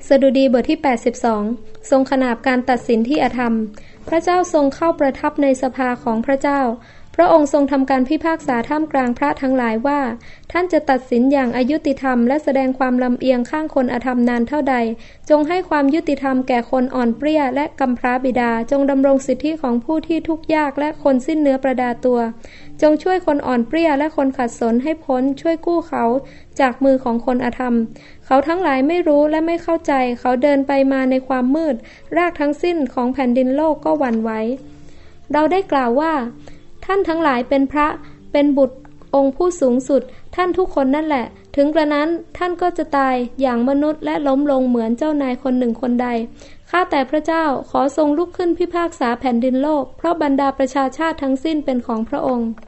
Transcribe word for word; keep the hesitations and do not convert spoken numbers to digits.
สดุดีบทที่แปดสิบสองทรงขนาบการตัดสินที่อธรรมพระเจ้าทรงเข้าประทับในสภาของพระเจ้าพระองค์ทรงทำการพิพากษาท่ามกลางพระทั้งหลายว่าท่านจะตัดสินอย่างอายุติธรรมและแสดงความลำเอียงข้างคนอธรรมนานเท่าใดจงให้ความยุติธรรมแก่คนอ่อนเปรี้ยและกำพร้าบิดาจงดำรงสิทธิของผู้ที่ทุกข์ยากและคนสิ้นเนื้อประดาตัวจงช่วยคนอ่อนเปรี้ยและคนขัดสนให้พ้นช่วยกู้เขาจากมือของคนอธรรมเขาทั้งหลายไม่รู้และไม่เข้าใจเขาเดินไปมาในความมืดรากทั้งสิ้นของแผ่นดินโลกก็หวั่นไหวเราได้กล่าวว่าท่านทั้งหลายเป็นพระเป็นบุตรองค์ผู้สูงสุดท่านทุกคนนั่นแหละถึงกระนั้นท่านก็จะตายอย่างมนุษย์และล้มลงเหมือนเจ้านายคนหนึ่งคนใดข้าแต่พระเจ้าขอทรงลุกขึ้นพิพากษาแผ่นดินโลกเพราะบรรดาประชาชาติทั้งสิ้นเป็นของพระองค์